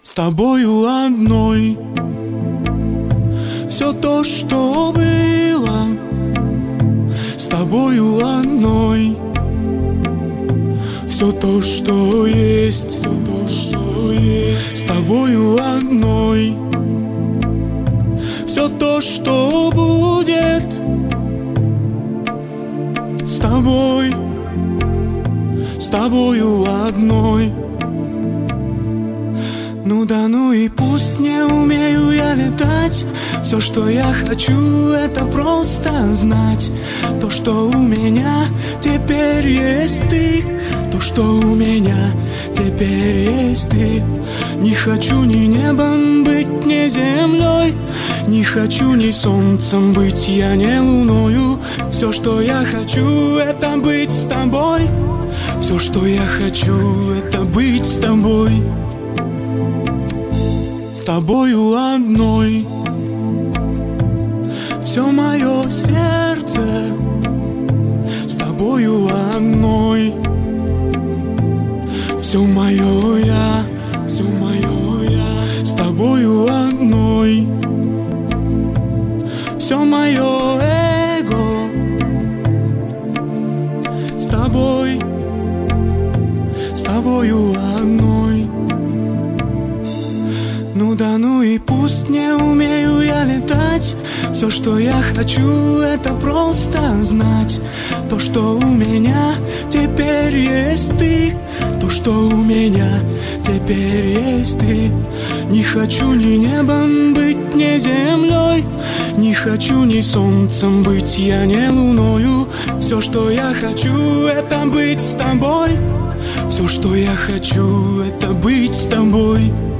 С тобою одной. Все то, что было, с тобою одной. Все то, что есть, с тобою одной. Все то, что будет, с тобою одной. Ну да ну и пусть не умею я летать. Все, что я хочу, это просто знать то, что у меня теперь есть ты. То, что у меня теперь есть ты. Не хочу ни небом быть, ни землей. Не хочу ни солнцем быть, я не луною. Все, что я хочу, это быть с тобой. Все, что я хочу, это быть с тобой. С тобою одной. Все мое сердце с тобою одной. Все мое я с тобою одной. Все мое эго с тобою одной. Ну да ну и пусть не умею я летать. Все, что я хочу, это просто знать то, что у меня теперь есть ты. То, что у меня теперь есть ты. Не хочу ни небом быть, ни землей. Не хочу ни солнцем быть, я не луною. Все, что я хочу, это быть с тобой. Все, что я хочу, это быть с тобой.